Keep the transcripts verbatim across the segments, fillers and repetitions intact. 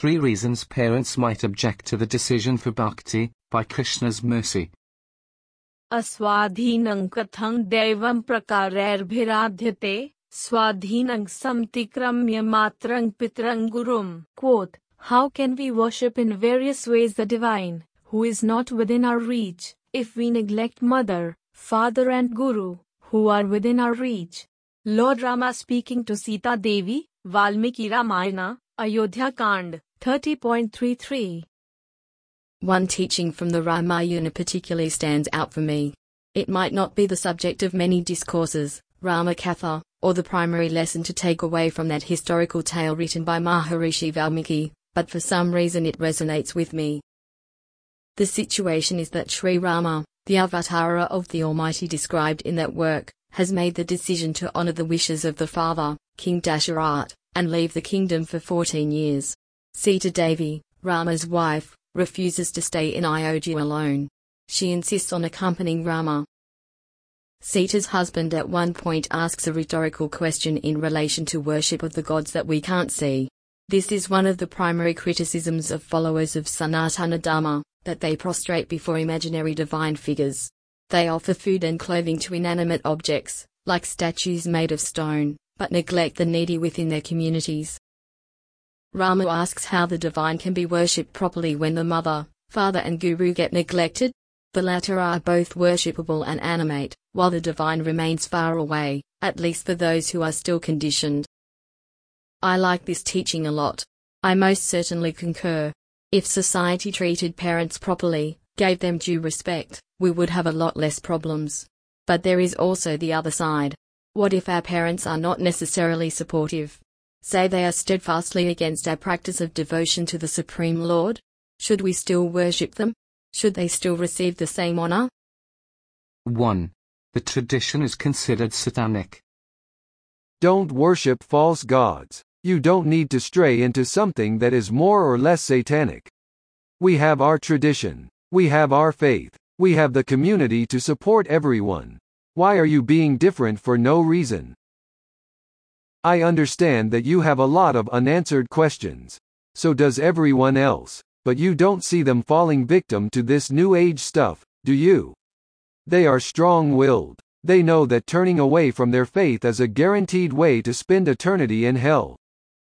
Three reasons parents might object to the decision for bhakti, by Krishna's mercy. अस्वाधीनं कथं दैवं प्रकारैर्भिराध्यते, स्वाधीनं समतिक्रम्य मात्रं पितरं गुरुम. Quote, how can we worship in various ways the divine, who is not within our reach, if we neglect mother, father and guru, who are within our reach? Lord Rama speaking to Sita Devi, Valmiki Ramayana, Ayodhya Kand, thirty point three three. One teaching from the Ramayana particularly stands out for me. It might not be the subject of many discourses, Rama Katha, or the primary lesson to take away from that historical tale written by Maharishi Valmiki, but for some reason it resonates with me. The situation is that Sri Rama, the avatara of the Almighty described in that work, has made the decision to honor the wishes of the father, King Dasharatha, and leave the kingdom for fourteen years. Sita Devi, Rama's wife, refuses to stay in Ayodhya alone. She insists on accompanying Rama. Sita's husband at one point asks a rhetorical question in relation to worship of the gods that we can't see. This is one of the primary criticisms of followers of Sanatana Dharma, that they prostrate before imaginary divine figures. They offer food and clothing to inanimate objects, like statues made of stone, but neglect the needy within their communities. Rama asks how the divine can be worshipped properly when the mother, father and guru get neglected. The latter are both worshipable and animate, while the divine remains far away, at least for those who are still conditioned. I like this teaching a lot. I most certainly concur. If society treated parents properly, gave them due respect, we would have a lot less problems. But there is also the other side. What if our parents are not necessarily supportive? Say they are steadfastly against our practice of devotion to the Supreme Lord? Should we still worship them? Should they still receive the same honor? one. The tradition is considered satanic. Don't worship false gods. You don't need to stray into something that is more or less satanic. We have our tradition. We have our faith. We have the community to support everyone. Why are you being different for no reason? I understand that you have a lot of unanswered questions. So does everyone else, but you don't see them falling victim to this new age stuff, do you? They are strong-willed. They know that turning away from their faith is a guaranteed way to spend eternity in hell.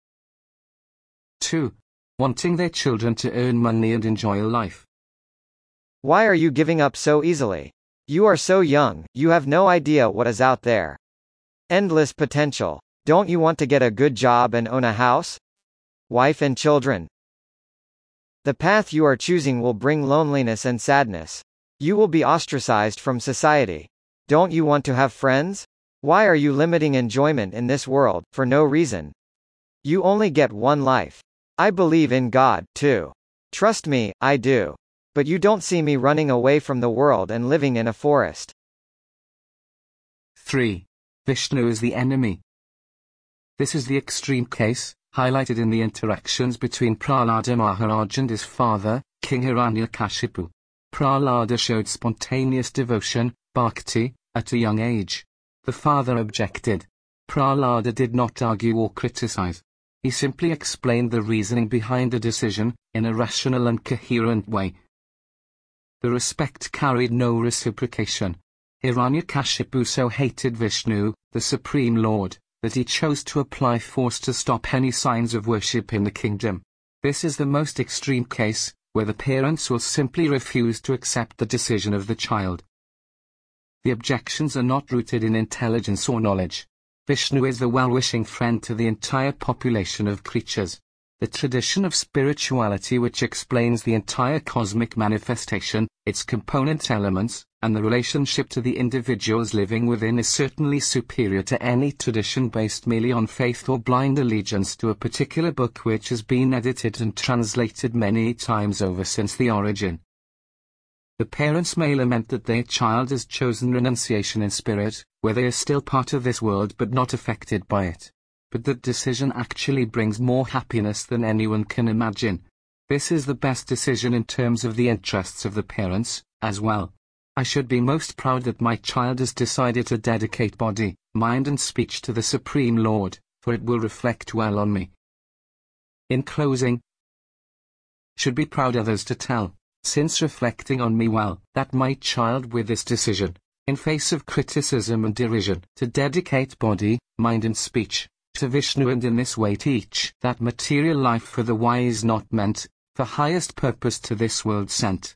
two. Wanting their children to earn money and enjoy life. Why are you giving up so easily? You are so young, you have no idea what is out there. Endless potential. Don't you want to get a good job and own a house? Wife and children? The path you are choosing will bring loneliness and sadness. You will be ostracized from society. Don't you want to have friends? Why are you limiting enjoyment in this world, for no reason? You only get one life. I believe in God, too. Trust me, I do. But you don't see me running away from the world and living in a forest. three. Vishnu is the enemy. This is the extreme case, highlighted in the interactions between Prahlada Maharaj and his father, King Hiranyakashipu. Prahlada showed spontaneous devotion, bhakti, at a young age. The father objected. Prahlada did not argue or criticize. He simply explained the reasoning behind the decision, in a rational and coherent way. The respect carried no reciprocation. Hiranyakashipu so hated Vishnu, the Supreme Lord, that he chose to apply force to stop any signs of worship in the kingdom. This is the most extreme case, where the parents will simply refuse to accept the decision of the child. The objections are not rooted in intelligence or knowledge. Vishnu is the well-wishing friend to the entire population of creatures. The tradition of spirituality which explains the entire cosmic manifestation, its component elements, and the relationship to the individuals living within is certainly superior to any tradition based merely on faith or blind allegiance to a particular book which has been edited and translated many times over since the origin. The parents may lament that their child has chosen renunciation in spirit, where they are still part of this world but not affected by it. But that decision actually brings more happiness than anyone can imagine. This is the best decision in terms of the interests of the parents, as well. I should be most proud that my child has decided to dedicate body, mind and speech to the Supreme Lord, for it will reflect well on me. In closing, should be proud others to tell, since reflecting on me well, that my child with this decision, in face of criticism and derision, to dedicate body, mind and speech, to Vishnu and in this way teach that material life for the wise not meant, for highest purpose to this world sent.